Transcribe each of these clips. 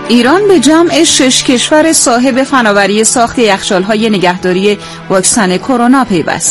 ایران به جمع 6 کشور صاحب فناوری ساخت یخچال‌های نگهداری واکسن کرونا پیوست.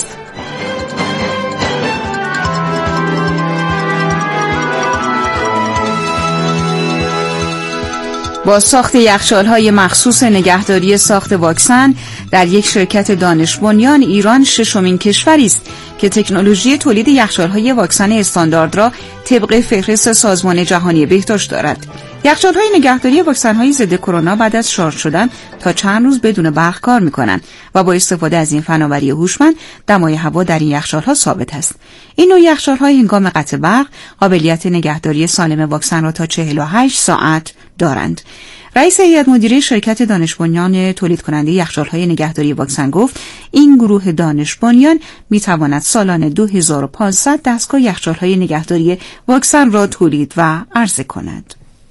با ساخت یخچال‌های مخصوص نگهداری ساخت واکسن در یک شرکت دانش بنیان، ایران ششمین کشوری است که تکنولوژی تولید یخچال‌های واکسن استاندارد را طبق فهرست سازمان جهانی بهداشت دارد. یخچال‌های نگهداری واکسن‌های ضد کرونا بعد از شارژ شدن تا چند روز بدون برق کار می‌کنند و با استفاده از این فناوری هوشمند دمای هوا در این یخچال‌ها ثابت است. این نوع یخچال‌ها هنگام قطع برق قابلیت نگهداری سالم واکسن را تا 48 ساعت دارند. رئیس هیئت مدیره شرکت دانش بنیان تولید کننده یخچال‌های نگهداری واکسن گفت این گروه دانش بنیان می‌تواند سالانه 2500 دستگاه یخچال‌های نگهداری واکسن را تولید و عرضه کند.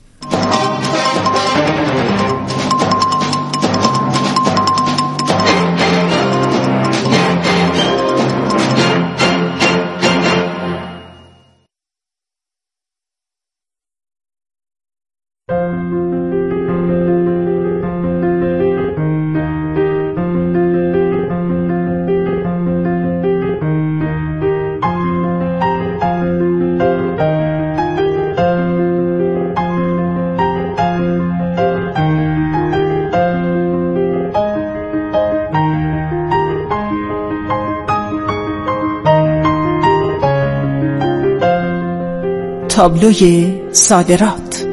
تابلوی صادرات.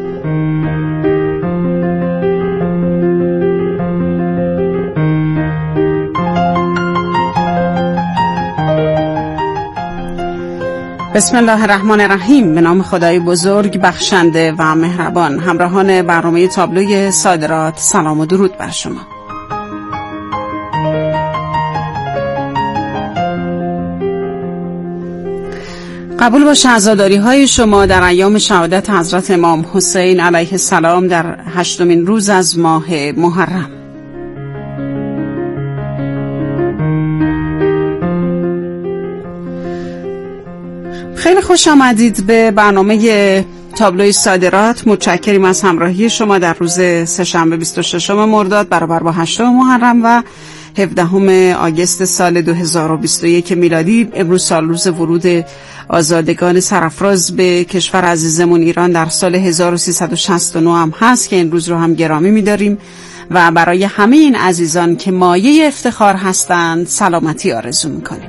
بسم الله الرحمن الرحیم. به نام خدای بزرگ بخشنده و مهربان. همراهان برنامه تابلوی صادرات، سلام و درود بر شما. قبول باشه عزاداری‌های شما در ایام شهادت حضرت امام حسین علیه السلام در 8مین روز از ماه محرم. خیلی خوش آمدید به برنامه تابلوی صادرات. متشکریم از همراهی شما در روز سه‌شنبه 26 مرداد برابر با 8 محرم و 17 آگوست سال 2021 میلادی. امروز سال روز ورود آزادگان سرافراز به کشور عزیزمون ایران در سال 1369 هم هست که این روز رو هم گرامی می‌داریم و برای همه این عزیزان که مایه افتخار هستند سلامتی آرزو می‌کنیم.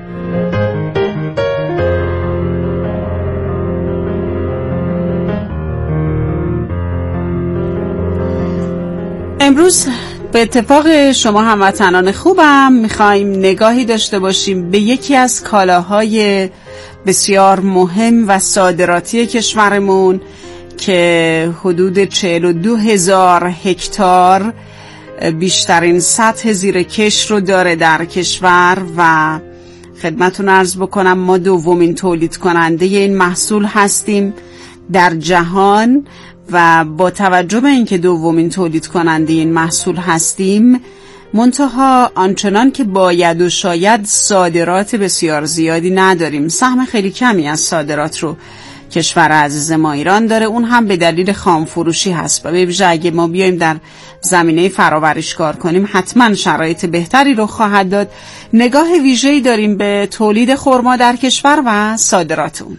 امروز به اتفاق شما هموطنان خوبم میخوایم نگاهی داشته باشیم به یکی از کالاهای بسیار مهم و صادراتی کشورمون که حدود 42,000 هکتار بیشترین سطح زیرکش رو داره در کشور و خدمتتون عرض بکنم ما دومین تولید کننده این محصول هستیم در جهان و با توجه به اینکه دومین تولید کننده این محصول هستیم منتها آنچنان که باید و شاید صادرات بسیار زیادی نداریم. سهم خیلی کمی از صادرات رو کشور عزیز ما ایران داره، اون هم به دلیل خام فروشی هست و به ویژه اگه ما بیایم در زمینه فرآوریش کار کنیم حتما شرایط بهتری رو خواهد داد. نگاه ویژه‌ای داریم به تولید خرما در کشور و صادرات اون.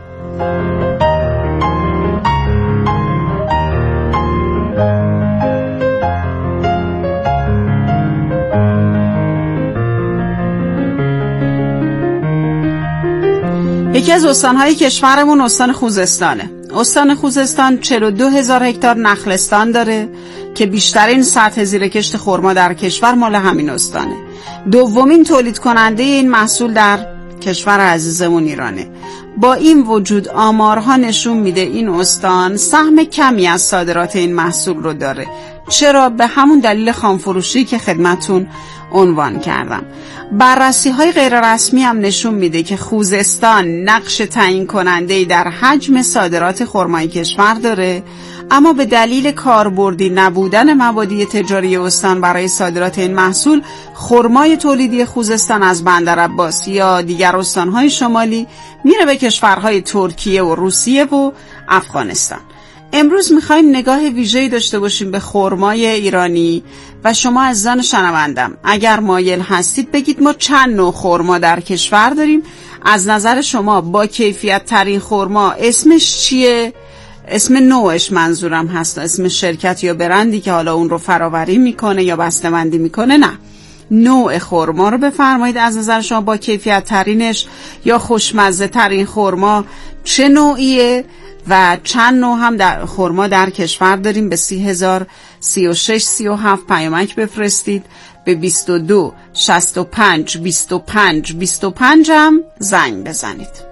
یکی از استانهای کشورمون استان خوزستانه. استان خوزستان 42,000 هکتار نخلستان داره که بیشترین سطح زیرکشت خرما در کشور مال همین استانه. دومین تولید کننده این محصول در کشور عزیزمون ایرانه. با این وجود آمارها نشون میده این استان سهم کمی از صادرات این محصول رو داره. چرا؟ به همون دلیل خامفروشی که خدمتون عنوان کردم. بررسی های غیر رسمی هم نشون میده که خوزستان نقش تعیین کننده‌ای در حجم صادرات خرمای کشور داره، اما به دلیل کاربردی نبودن مبادی تجاری استان برای صادرات این محصول، خرمای تولیدی خوزستان از بندرعباس یا دیگر استانهای شمالی میره به کشورهای ترکیه و روسیه و افغانستان. امروز میخوایم نگاه ویژه‌ای داشته باشیم به خرمای ایرانی و شما عزیزان شنوندم اگر مایل هستید بگید ما چند نوع خرما در کشور داریم، از نظر شما با کیفیت ترین خرما اسمش چیه؟ اسم نوعش منظورم هست، اسم شرکت یا برندی که حالا اون رو فراوری میکنه یا بسته‌بندی میکنه، نه، نوع خرما رو بفرمایید از نظر شما با کیفیت ترینش یا خوشمزه ترین خرما چه نوعیه و چند نوع هم در خرما در کشور داریم. به 30,036,37 پیامک بفرستید، به 22 65 25 25 هم زنگ بزنید.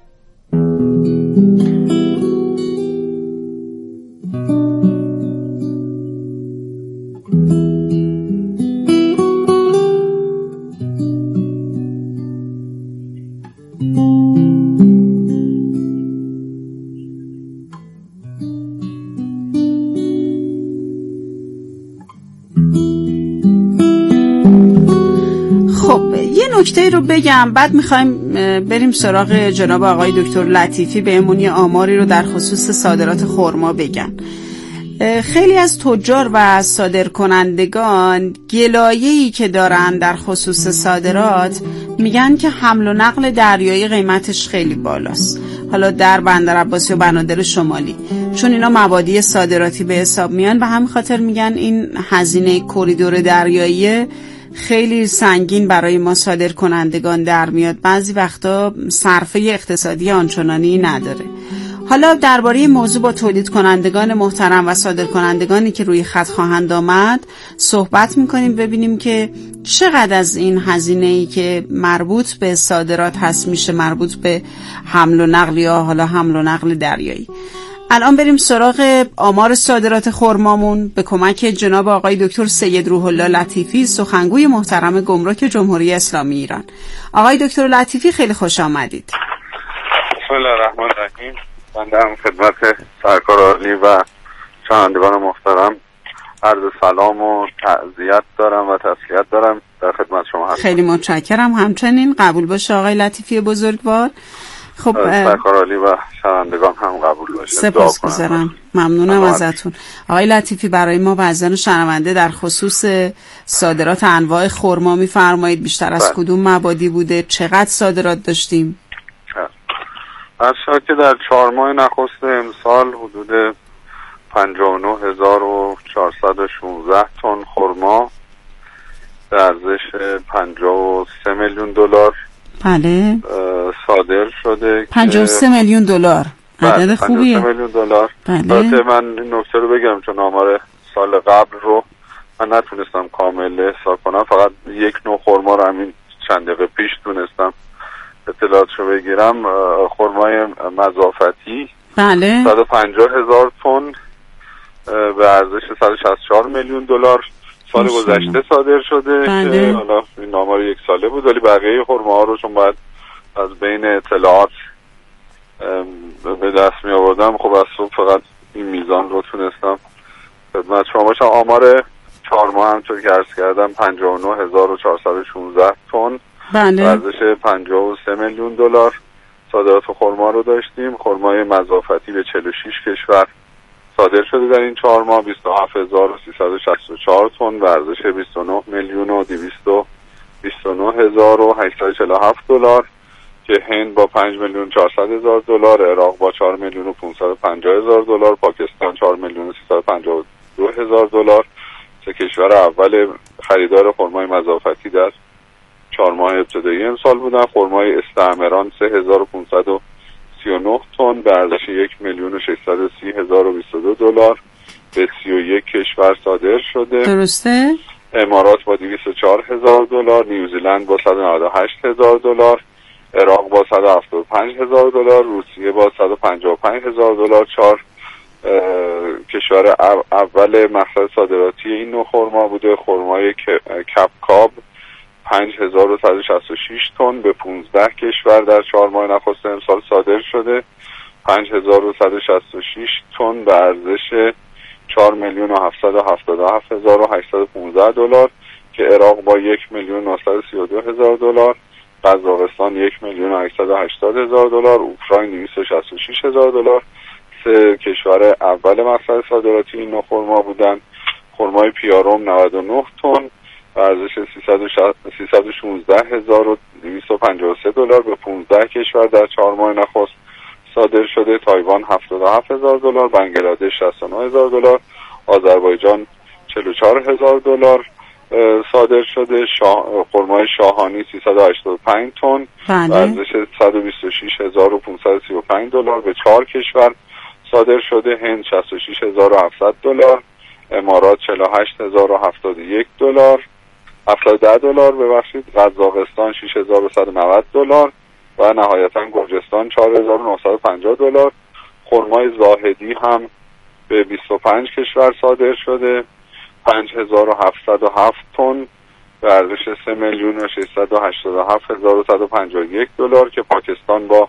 نکته رو بگم بعد میخوایم بریم سراغ جناب آقای دکتر لطیفی بهمون یه آماری رو در خصوص صادرات خرما بگن. خیلی از تجار و صادرکنندگان گلایه‌ای که دارن در خصوص صادرات میگن که حمل و نقل دریایی قیمتش خیلی بالاست، حالا در بندر عباسی و بنادر شمالی، چون اینا مبادی صادراتی به حساب میان و همین خاطر میگن این هزینه کریدور دریایی خیلی سنگین برای ما صادر کنندگان در میاد، بعضی وقتا صرفه اقتصادی آنچنانی نداره. حالا درباره موضوع با تولید کنندگان محترم و صادر کنندگانی که روی خط خواهند آمد صحبت میکنیم، ببینیم که چقدر از این هزینه‌ای که مربوط به صادرات هست میشه مربوط به حمل و نقل یا حالا حمل و نقل دریایی. الان بریم سراغ آمار صادرات خرمامون به کمک جناب آقای دکتر سید روح الله لطیفی، سخنگوی محترم گمرک جمهوری اسلامی ایران. آقای دکتر لطیفی خیلی خوش آمدید. بسم الله الرحمن الرحیم. بنده هم خدمت سرکار عالی و شنوندگان محترم عرض سلام و تعزیت دارم و تسلیت دارم، در خدمت شما هستم. خیلی متشکرم. همچنین قبول باشه آقای لطیفی بزرگوار. خب سرکار عالی و شنوندگان هم قبول باشه. سپاسگزارم، ممنونم ازتون. آقای لطیفی برای ما و عزیزان شنونده در خصوص صادرات انواع خرما میفرمایید بیشتر از کدوم مبادی بوده، چقدر صادرات داشتیم؟ از که در 4 ماه نخست امسال حدود 59,416 تن خرما به ارزش 53 میلیون دلار بله صادر شده. 53 میلیون دلار عدد خوبیه. 53 میلیون دلار. بله. من این نکته رو بگم چون آمار سال قبل رو من نتونستم کامل احصا کنم، فقط یک نوع خرما رو همین چند دقیقه پیش تونستم اطلاعاتشو بگیرم. خرمای مضافتی بله 150,000 تن به ارزش 164 میلیون دلار سال گذشته صادر شده. بله. که حالا این آمار یک ساله بود، ولی بقیه خرماها رو چون باید از بین اطلاعات به دست می آوردم، خب از صبح فقط این میزان رو تونستم خدمت شما باشم. آمار 4 ماه همطور که عرض کردم 59,416 تن بله ارزش 53 میلیون دلار صادرات خرما رو داشتیم. خرمای مضافتی به 46 کشور صادر شده در این 4 ماه، 27,364 تن به ارزش 29 میلیون و 229,847 دلار که هند با 5 میلیون 400,000 دلار، عراق با 4 میلیون و 550,000 دلار، پاکستان 4 میلیون و 352,000 دلار که کشور اول خریدار خرمای مضافتی در 4 ماه ابتدایی امسال بودن. خرمای استعمران 3,539 تن به ارزش 1,630,022 دلار به 31 کشور صادر شده. درسته؟ امارات با 204,000 دلار، نیوزیلند با 198,000 دلار، عراق با 175,000 دلار، روسیه با 155,000 دلار. 4 کشور اول مقصد صادراتی این نوع خرما بوده. خرمای کپکاب 5,166 تن به 15 کشور در 4 ماه نخست امسال صادر شده. 5,166 تن به ارزش 4,777,815 دلار که عراق با 1,932,000 دلار، قزاقستان 1,880,000 دلار، اوکراین 266,000 دلار، سه کشور اول مقصد صادراتی این نوع خرما بودن. خرمای پیارم 99 تن و ارزش $316,253 به 15 کشور در 4 ماه نخست صادر شده. تایوان $77,000، بنگلادش $69,000، آذربایجان $44,000 صادر شده. خرمای شاهانی 385 تن و ارزش $126,535 به 4 کشور صادر شده. هند $66,700، امارات $48,071، $17 قزاقستان $6,190 و نهایتا گرجستان $4,950. خرمای زاهدی هم به 25 کشور صادر شده، 5,707 تن به ارزش $3,687,151 که پاکستان با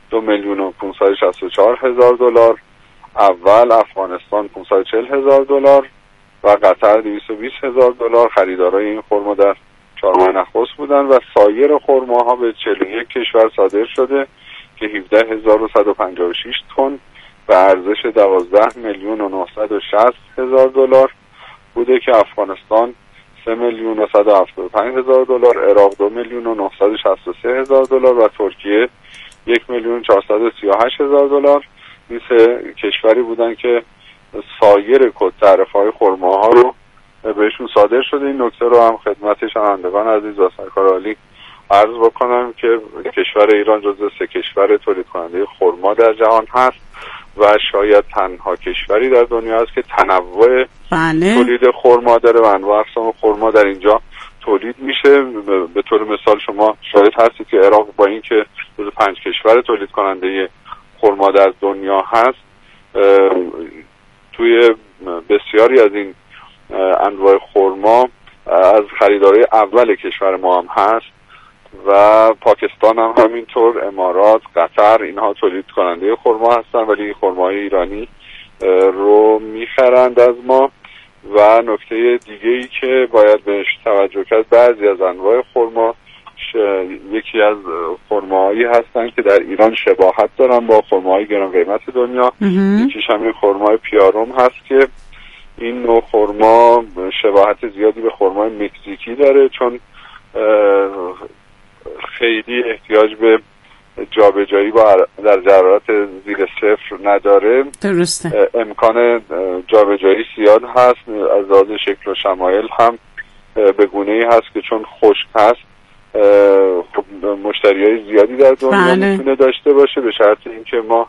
$2,564,000 اول، افغانستان $540,000 و قطر $220,000 خریدارای این خرما در 4 ماه نخست بودن و سایر خرماها به 41 کشور صادر شده که 17,156 تن به ارزش $12,960,000 بوده که افغانستان $3,175,000، عراق $2,963,000 و ترکیه $1,438,000. این سه کشوری بودن که سایر کد تعرفه‌های خرماها رو بهشون صادر شده. این نکته رو هم خدمت شنوندگان عزیز و سرکار عالی عرض بکنم که کشور ایران جزو 3 کشور تولید کننده خرما در جهان هست و شاید تنها کشوری در دنیا است که تنوع تولید خرما داره و انواع اقسام خرما در اینجا تولید میشه. به طور مثال شما شاید هستید که عراق با اینکه جزو 5 کشور تولید کننده خرما در دنیا هست، توی بسیاری از این انواع خرما از خریدارای اول کشور ما هم هست و پاکستان هم همینطور، امارات، قطر، اینها تولید کننده خرما هستن ولی خرمای ایرانی رو میخرند از ما. و نکته دیگه ای که باید بهش توجه کرد، بعضی از انواع خرما یکی از خرماهایی هستن که در ایران شباهت دارن با خرماهای گران قیمت دنیا. یکیش همین خرمای پیارم هست که این نوع خرما شباهت زیادی به خرمای مکزیکی داره چون خیلی احتیاج به جابجایی در حرارت زیر صفر نداره. درسته. امکان جابجایی زیاد هست، از لحاظ شکل و شمایل هم به گونه‌ای هست که چون خشک هست مشتریای زیادی در دنیا میتونه داشته باشه، به شرط اینکه ما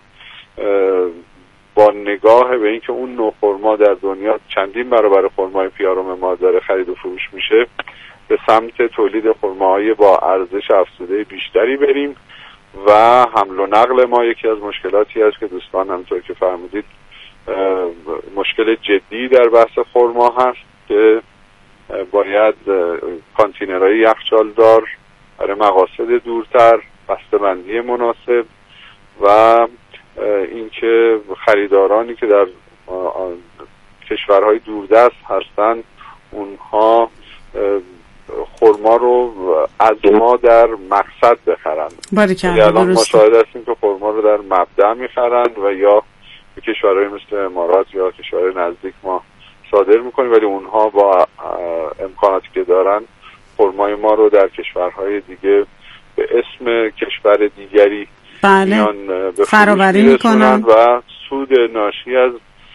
با نگاه به اینکه اون نوع خرما در دنیا چندین برابر خرمای پیارم ما داره خرید و فروش میشه، به سمت تولید خرماهای با ارزش افزوده بیشتری بریم. و حمل و نقل ما یکی از مشکلاتی است که دوستان همونطور که فرمودید مشکل جدی در بحث خرما هست که باید کانتینرهای یخچالدار برای مقاصد دورتر، بسته‌بندی مناسب و اینکه خریدارانی که در کشورهای دوردست هستن اونها خرما رو از ما در مقصد بخرند. الان ما شاهد هستیم که خرما رو در مبدأ میخرند و یا به کشورهای مثل امارات یا کشورهای نزدیک ما صادر میکنیم، ولی اونها با امکاناتی که دارن خرمای ما رو در کشورهای دیگه به اسم کشور دیگری میان به فروشی میکنن و سود ناشی از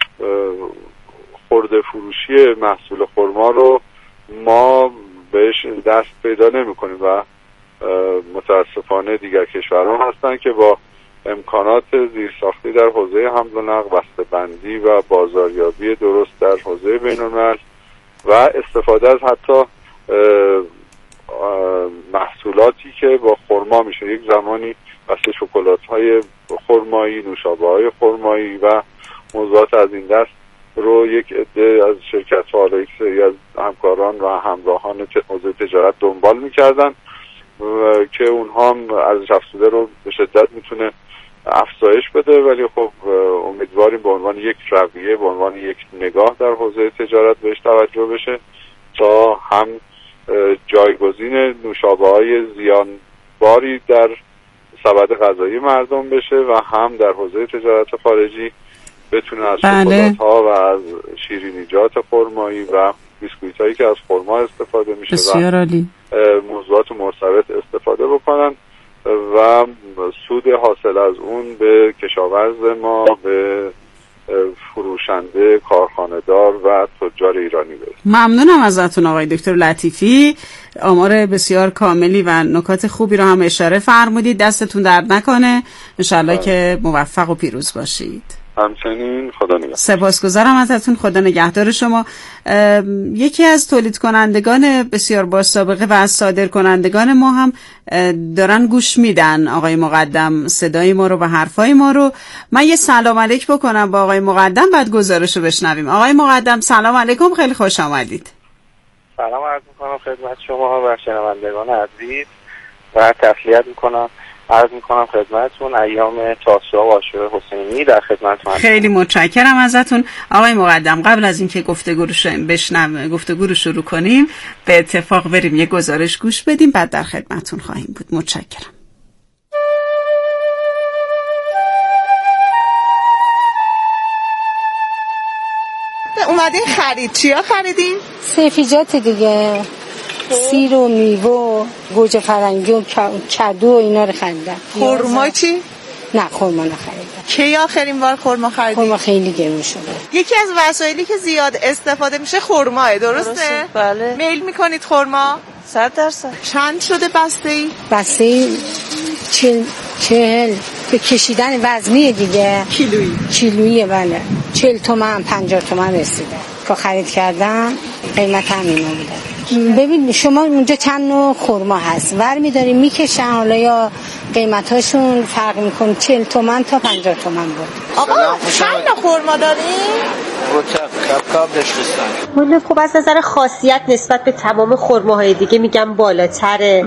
خرده فروشی محصول خرما رو ما بهش دست پیدا نمی کنیم و متاسفانه دیگر کشورها هستن که با امکانات زیرساختی در حوزه حمل و نقل، بسته‌بندی و بازاریابی درست در حوزه بین‌الملل و استفاده از حتی محصولاتی که با خرما میشه، یک زمانی مثل شکلات‌های خرمایی، نوشابه‌های خرمایی و موضوعات از این دست رو یک عده از شرکت‌ها، حالا یک سری از همکاران و همراهان حوزه تجارت دنبال می‌کردن که اونها هم ارزش افزوده رو به شدت میتونه افزایش بده، ولی خب امیدواریم به عنوان یک رویه، به عنوان یک نگاه در حوزه تجارت بهش توجه بشه تا هم جایگزین نوشابه‌های زیانباری در سبد غذایی مردم بشه و هم در حوزه تجارت خارجی بتونه از شکلات‌ها و از شیرینیجات خرمایی و بیسکویت هایی که از خرما استفاده میشه بسیار عالی موضوعات مرتبط استفاده بکنن و سود حاصل از اون به کشاورز ما، به فروشنده، کارخانه‌دار و تجار ایرانی برسه. ممنونم ازتون آقای دکتر لطیفی، آمار بسیار کاملی و نکات خوبی رو هم اشاره فرمودید. دستتون درد نکنه، انشالله که موفق و پیروز باشید. همچنین، خدا نگهدار. سپاسگزارم ازتون، خدا نگهدار شما. یکی از تولید کنندگان بسیار با سابقه و از صادر کنندگان ما هم دارن گوش میدن آقای مقدم صدای ما رو و حرفای ما رو. من یه سلام علیک بکنم با آقای مقدم، بعد گزارش رو بشنویم. آقای مقدم سلام علیکم، خیلی خوش آمدید. سلام عرض میکنم خدمت شما و شنوندگان عزیز و تسلیت میکنم عرض میکنم خدمتتون ایام تاسوعا و عاشورای حسینی در خدمتتون. خیلی متشکرم ازتون آقای مقدم. قبل از اینکه گفتگو رو شروع کنیم به اتفاق بریم یه گزارش گوش بدیم، بعد در خدمتتون خواهیم بود. متشکرم. اومدین خرید، چیا خریدین؟ سبزیجات دیگه، سیر و میوه، گوجه فرنگی و کدو و اینا رو خریدم. خرما چی؟ نه خرما نخریدم. کی آخرین بار خرما خریدین؟ خرما خیلی گرون شده. یکی از وسایلی که زیاد استفاده میشه خرماه، درسته؟ بله. میل میکنید خرما؟ 100%. چند شده بسته‌ای؟ بسته‌ای 40 به کشیدن وزنیه دیگه. کیلویی بله. 40 تومن 50 تومن رسیده. که خرید کردم قیمت همینا بوده. ببین شما اونجا چند نوع خرما هست، ور می‌داریم میکشن، حالا یا قیمتاشون فرق میکنه، 40 تومن تا 50 تومن بود. آقا چند نوع خرما داریم؟ کب داشتن. من خب از نظر خاصیت نسبت به تمام خرماهای دیگه میگم بالاتره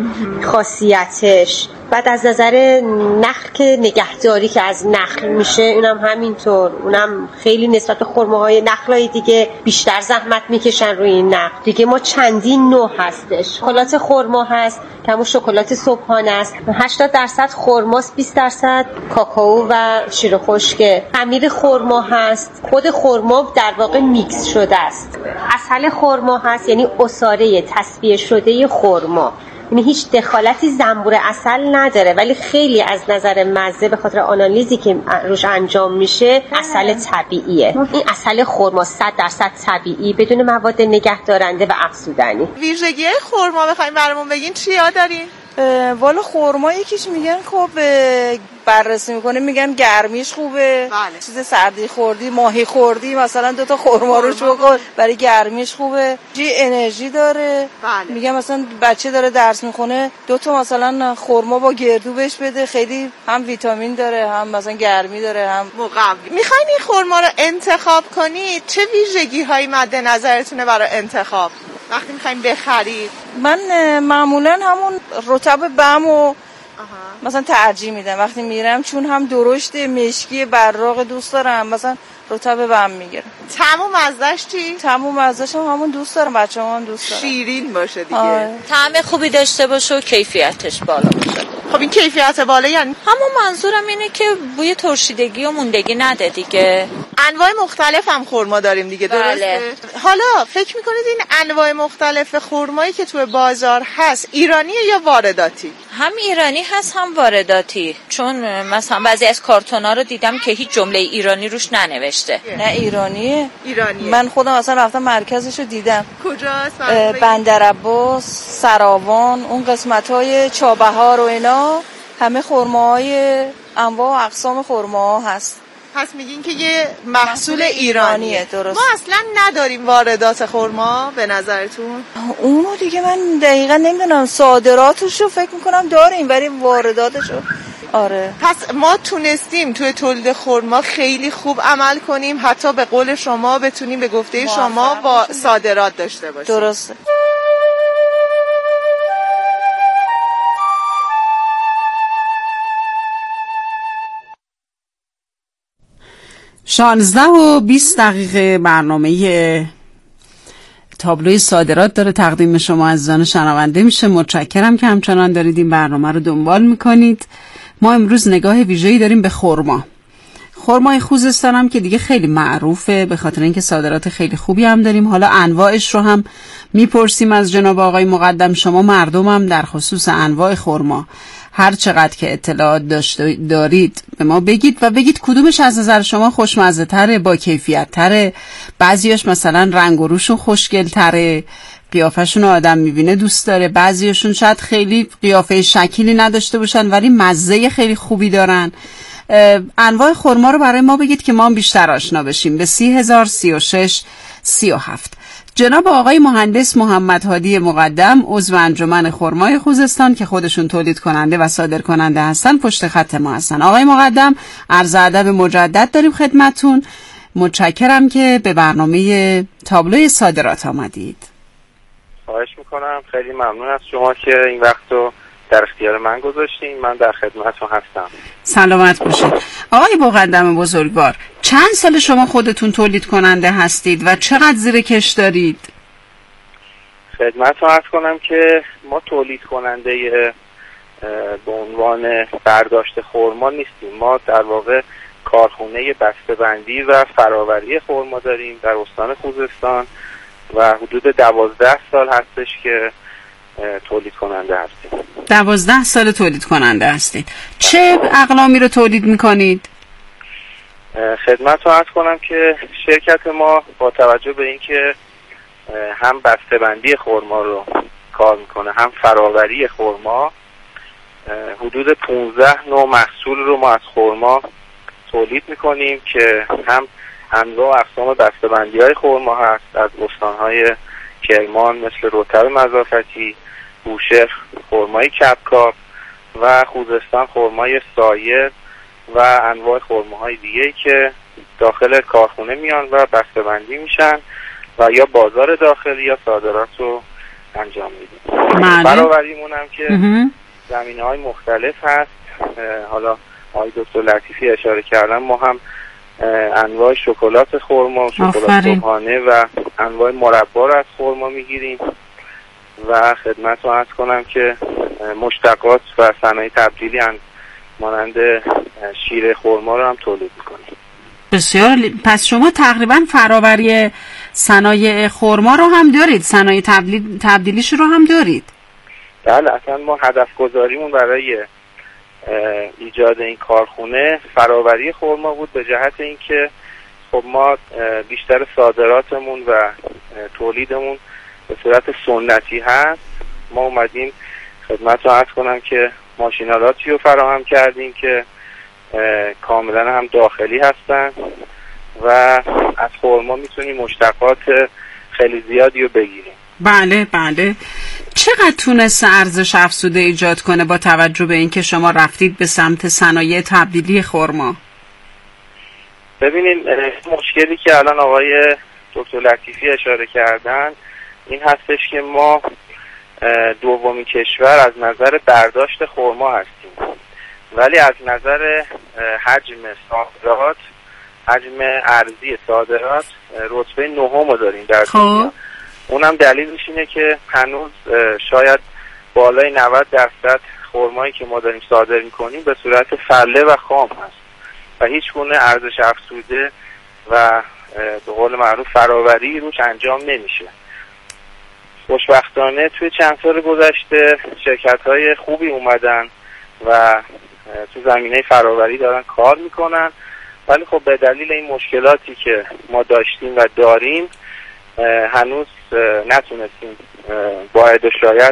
خاصیتش. بعد از نظر نخل که نگهداری که از نخل میشه اونم همینطور، اونم خیلی نسبت به خرماهای نخلای دیگه بیشتر زحمت میکشن روی این نخل دیگه. ما چندین نوع هستش. شکلات خرما هست که همون شکلات صبحانه است، 80% خرماست، 20% کاکائو و شیر خشک. خمیر خرما هست، خود خرما در واقع میکس شده است. عسل خرما هست، یعنی عصاره تصفیه شده خرما، یعنی هیچ دخالتی زنبور عسل نداره، ولی خیلی از نظر مزه به خاطر آنالیزی که روش انجام میشه عسل طبیعیه. این عسل خرما 100% طبیعی بدون مواد نگهدارنده و افزودنی. ویژگی خرما بخوایم برامون بگین چیا دارین؟ والا خرما یکیش میگن خب بررسی میکنه میگن گرمیش خوبه. بله. چیز سردی خوردی، ماهی خوردی، مثلا 2 تا خرما رو بخور برای گرمیش خوبه. انرژی داره. بله. میگم مثلا بچه داره درس میخونه 2 تا مثلا خرما با گردو بهش بده، خیلی هم ویتامین داره، هم مثلا گرمی داره، هم مقوی. میخواین این خرما رو انتخاب کنید، چه ویژگی هایی مد نظرتونه برای انتخاب وقتی میخوایم بخرید؟ من معمولا همون رطب بمو مثلا ترجیح میدم وقتی میرم، چون هم درشت مشکی براق دوست دارم، مثلا رطب بم میگیرم. طعم و مزهش چی؟ طعم و مزهش هم همون دوست دارم، بچه‌ها هم دوست دارم. شیرین باشه دیگه. طعم خوبی داشته باشه و کیفیتش بالا باشه. خب این کیفیت بالا یعنی همون منظورم اینه که بوی ترشیدگی و موندگی نده دیگه. انواع مختلف هم خرما داریم دیگه، درسته؟ بله. حالا فکر میکنید این انواع مختلف خرمایی که توی بازار هست ایرانیه یا وارداتی؟ هم ایرانی هست هم وارداتی، چون مثلا بعضی از کارتونا رو دیدم که هیچ جمله ایرانی روش ننوشته. نه ایرانیه. من خودم اصلا رفتم مرکزشو دیدم. کجاست؟ بندرعباس، سراوان، اون قسمت‌های چابهار و اینا همه خرماهای انواع و اقسام خرماها هست. پس میگین که یه محصول ایرانیه. درست. ما اصلا نداریم واردات خرما به نظرتون؟ اونو دیگه من دقیقا نمیدونم، صادراتشو فکر میکنم داریم ولی وارداتشو آره. پس ما تونستیم توی تولید خرما خیلی خوب عمل کنیم، حتی به قول شما بتونیم به گفته شما با صادرات داشته باشیم. درسته. شانزده و 20 دقیقه برنامه تابلوی صادرات داره تقدیم شما عزیزان شنونده میشه. متشکرم که همچنان دارید این برنامه رو دنبال میکنید ما امروز نگاه ویژه‌ای داریم به خرما. خرمای خوزستان هم که دیگه خیلی معروفه به خاطر اینکه صادرات خیلی خوبی هم داریم. حالا انواعش رو هم میپرسیم از جناب آقای مقدم. شما مردمم در خصوص انواع خرما هر چقدر که اطلاعات دارید به ما بگید و بگید کدومش از نظر شما خوشمزه تره، با کیفیت تره. بعضیاش مثلا رنگ و روشون خوشگل تره، قیافشون آدم میبینه دوست داره. بعضیاشون شاید خیلی قیافه شکلی نداشته باشن ولی مزه خیلی خوبی دارن. انواع خرما رو برای ما بگید که ما بیشتر آشنا بشیم. به 30,036 37. جناب آقای مهندس محمد هادی مقدم عضو انجمن خرمای خوزستان که خودشون تولید کننده و صادر کننده هستن پشت خط ما هستن. آقای مقدم عرض ادب مجدد داریم خدمتون. متشکرم که به برنامه تابلوی صادرات آمدید. خواهش میکنم، خیلی ممنون از شما که این وقت رو در اختیار من گذاشتین. من در خدمتتون هستم. سلامت باشید. آقای مقدم بزرگوار، چند سال شما خودتون تولید کننده هستید و چقدر زیر کش دارید؟ خدمتتون عرض کنم که ما تولید کننده به عنوان برداشت خرما نیستیم. ما در واقع کارخونه بسته‌بندی و فراوری خرما داریم در استان خوزستان و حدود 12 سال هستش که تولید کننده هستیم. 12 سال تولید کننده هستید. چه اقلامی رو تولید میکنید؟ خدمتتون عرض کنم که شرکت ما با توجه به اینکه هم بسته‌بندی خرما رو کار میکنه هم فراوری خرما، حدود 15 نوع محصول رو ما از خرما تولید میکنیم که هم انواع و اقسام بسته‌بندی‌های خرما هست، از استان‌های کرمان مثل رطب مضافتی، بوشهر خرمای کبکاب و خوزستان خرمای سایه و انواع خرماهای دیگه‌ای که داخل کارخونه میان و بسته‌بندی میشن و یا بازار داخلی یا صادرات رو انجام میدیم. فراوریمون هم که زمینه‌های مختلف هست. حالا آقای دکتر لطیفی اشاره کردن، ما هم انواع شکلات خرما، شکلات صبحانه و انواع مربا رو از خرما میگیریم و خدمتتون عرض کنم که مشتقات و صنایع تبدیلی مانند شیر خرما رو هم تولید میکنیم. بسیار. پس شما تقریبا فراوری صنایع خرما رو هم دارید، صنایع تبدیلیش رو هم دارید؟ بله، اصلا ما هدف گذاریمون برای ایجاد این کارخونه فراوری خرما بود، به جهت اینکه خب ما بیشتر صادراتمون و تولیدمون به صورت سنتی هست. ما اومدیم خدمت رو عرض کنم که ماشینالاتی رو فراهم کردیم که کاملا هم داخلی هستن و از خرما میتونیم مشتقات خیلی زیادی رو بگیریم. بله بله. چقدر تونست ارزش افزوده ایجاد کنه با توجه به اینکه شما رفتید به سمت صنایع تبدیلی خرما؟ ببینید، مشکلی که الان آقای دکتر لطیفی اشاره کردن این هستش که ما دومین کشور از نظر برداشت خرما هستیم، ولی از نظر حجم صادرات، حجم ارزی صادرات رتبه نهم رو داریم در دنیا. اونم دلیلش اینه که هنوز شاید بالای 90% خرمایی که ما داریم صادر میکنیم به صورت فله و خام هست و هیچ گونه ارزش افزوده و به قول معروف فراوری روش انجام نمیشه. خوشبختانه توی چند سال گذشته شرکت‌های خوبی اومدن و تو زمینه فراوری دارن کار میکنن، ولی خب به دلیل این مشکلاتی که ما داشتیم و داریم هنوز نتونستیم باید و شاید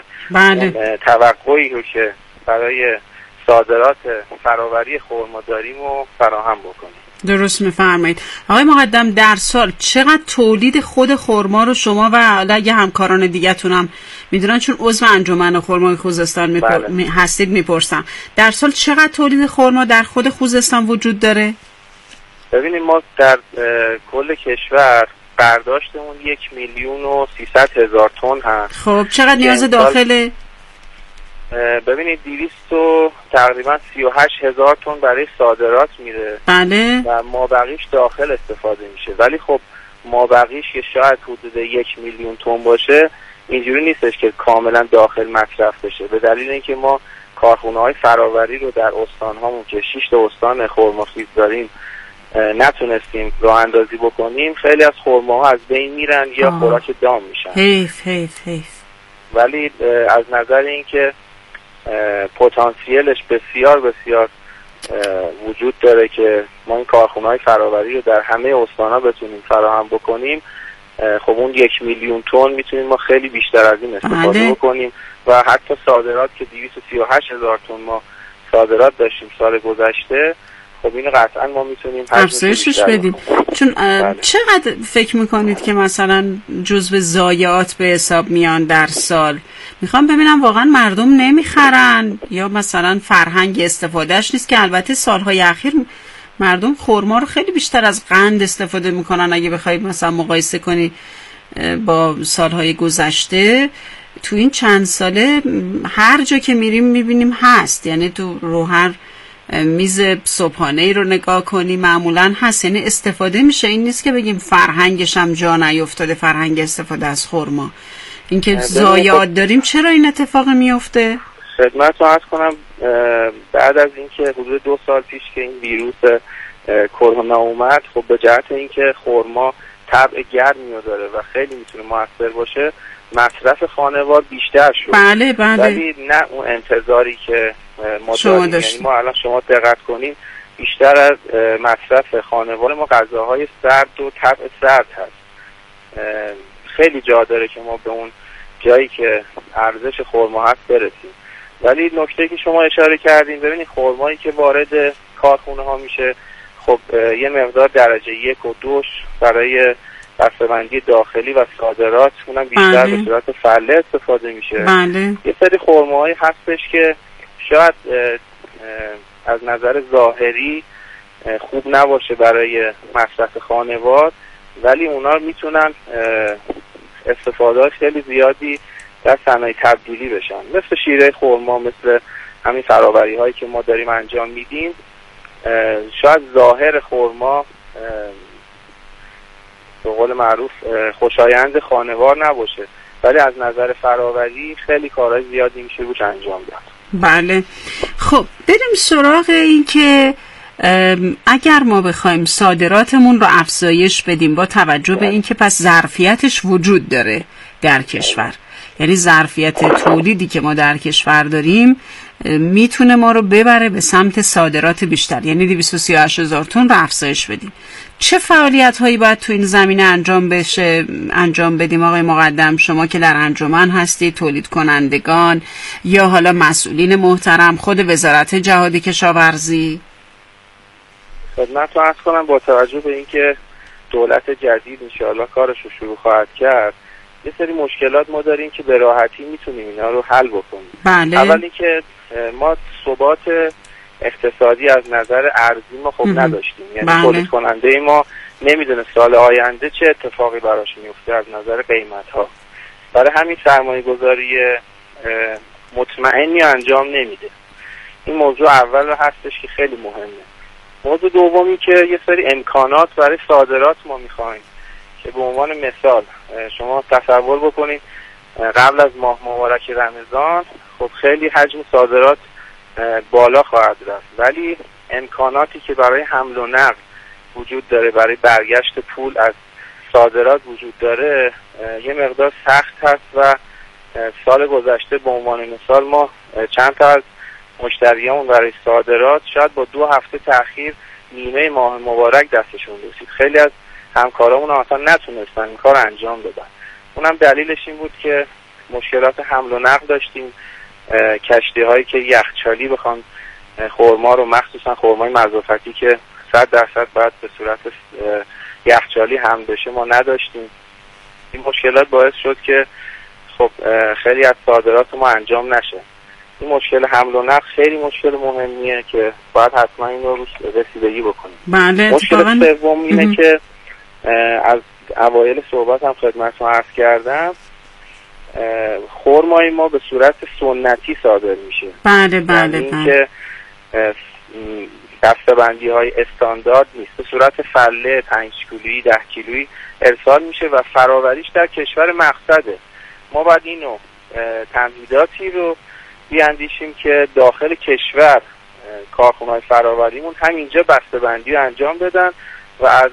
توقعی رو که برای صادرات فراوری خرما داریم و فراهم بکنیم. درست میفرمایید. آقای مقدم، در سال چقدر تولید خود خرما رو شما و اگه همکاران دیگه‌تون هم میدونن، چون عضو انجمن خرمای خوزستان هستید، میپرسم در سال چقدر تولید خرما در خود خوزستان وجود داره؟ ببینید، ما در کل کشور برداشتمون 1,300,000 تن هست. خب چقدر نیاز داخله؟ ببینید 200 تقریبا 38,000 تن برای صادرات میره. بله. و مابقیش داخل استفاده میشه، ولی خب مابقیش که شاید حدود 1,000,000 تن باشه، اینجوری نیستش که کاملا داخل مصرف بشه، به دلیل اینکه ما کارخونه‌های فراوری رو در استان‌هامون که 6 تا استان خرماخیز داریم نتونستیم راه اندازی بکنیم، خیلی از خرماها از بین میرن یا خوراک دام میشن. حیف. ولی از نظر اینکه پتانسیلش بسیار بسیار وجود داره که ما این کارخونه‌های فراوری رو در همه استان‌ها بتونیم فراهم بکنیم، خب اون 1 میلیون تن میتونیم ما خیلی بیشتر از این استفاده بکنیم و حتی صادرات که 238,000 تن ما صادرات داشتیم سال گذشته، خب اینو قطعا ما میتونیم افزایشش بدیم. چون چقدر فکر میکنید که مثلا جزو ضایعات به حساب میان در سال؟ میخوام ببینم واقعا مردم نمیخرن یا مثلا فرهنگ استفادهش نیست، که البته سالهای اخیر مردم خرما رو خیلی بیشتر از قند استفاده میکنن. اگه بخواید مثلا مقایسه کنی با سالهای گذشته، تو این چند ساله هر جا که میریم میبینیم هست. یعنی تو رو هر میز صبحانه رو نگاه کنی معمولا هست، یعنی استفاده میشه. این نیست که بگیم فرهنگش هم جا نیفتاده، فرهنگ استفاده از خرما. اینکه ضایعات داریم، چرا این اتفاق میفته؟ خدمتتون عرض کنم بعد از اینکه حدود 2 سال پیش که این ویروس کرونا اومد، خب به جهت اینکه خرما طبع گرمی رو داره و خیلی میتونه موثر باشه، مصرف خانوار بیشتر شد. بله. ولی نه اون انتظاری که ما داریم. یعنی ما الان شما دقت کنین بیشتر از مصرف خانوار ما غذاهای سرد و طبع سرد هست. خیلی جا داره که ما به اون جایی که ارزش خرما هست برسیم. ولی نکته که شما اشاره کردین، ببینید خرمایی که وارد کارخونه ها میشه، خب یه مقدار درجه 1 و 2 برای بسته‌بندی داخلی و صادرات، اونم بیشتر به صورت فله استفاده میشه. یه سری خرماهایی هستش که شاید از نظر ظاهری خوب نباشه برای مصرف خانوار، ولی اونا میتونن استفاده خیلی زیادی در صنایع تبدیلی بشن، مثل شیره خرما، مثل همین فراوری هایی که ما داریم انجام میدیم. شاید ظاهر خرما به قول معروف خوشایند خانوار نباشه، ولی از نظر فراوری خیلی کارهای زیادی میشه روش انجام داد. بله. خب بریم سراغ این که اگر ما بخوایم صادراتمون رو افزایش بدیم با توجه به این که پس ظرفیتش وجود داره در کشور، یعنی ظرفیت تولیدی که ما در کشور داریم میتونه ما رو ببره به سمت صادرات بیشتر، یعنی 238,000 تن رو افزایش بدیم. چه فعالیت هایی باید تو این زمینه انجام بدیم آقای مقدم؟ شما که در انجمن هستید، تولید کنندگان یا حالا مسئولین محترم، خود وزارت جهادی کشاورزی؟ خدمتتون عرض کنم با توجه به اینکه دولت جدید انشاءالله کارش رو شروع خواهد کرد، یه سری مشکلات ما داریم که به راحتی میتونیم اینا رو حل بکنیم. بله. اولی که ما ثبات اقتصادی از نظر ارزی ما خب نداشتیم، یعنی تولید کننده ما نمیدونه سال آینده چه اتفاقی براش میفته از نظر قیمت ها. برای همین سرمایه گذاری مطمئنی انجام نمیده. این موضوع اول هستش که خیلی مهمه. موضوع دومی که یه سری امکانات برای صادرات ما میخوایم، که به عنوان مثال شما تصور بکنید قبل از ماه مبارک رمضان خب خیلی حجم صادرات بالا خواهد رفت، ولی امکاناتی که برای حمل و نقل وجود داره، برای برگشت پول از صادرات وجود داره، یه مقدار سخت هست و سال گذشته به عنوان مثال ما چند تا از مشتریامون برای صادرات شاید با 2 هفته تأخیر نیمه ماه مبارک دستشون رسید. خیلی از همکارامون اصلا نتونستن این کار انجام بدن. اونم دلیلش این بود که مشکلات حمل و نقل داشتیم. کشتی هایی که یخچالی بخوان خرما رو، مخصوصا خرمای مضافتی که 100% باید به صورت یخچالی حمل بشه، ما نداشتیم. این مشکلات باعث شد که خب خیلی از صادرات ما انجام نشه. این مشکل حمل و نقل خیلی مشکل مهمیه که باید حتما این رو رسیدگی بکنیم. بله. مشکل سوم اینه که از اوایل صحبت هم خدمتتون عرض کردم، خرمای ما به صورت سنتی صادر میشه. بله. یعنی که دسته‌بندی های استاندارد نیست، به صورت فله 5 کیلویی 10 کیلویی ارسال میشه و فراوریش در کشور مقصده. ما باید اینو تمهیداتی رو بیاندیشیم که داخل کشور کارخونه‌های فرآوریمون همینجا بسته‌بندی رو انجام بدن و از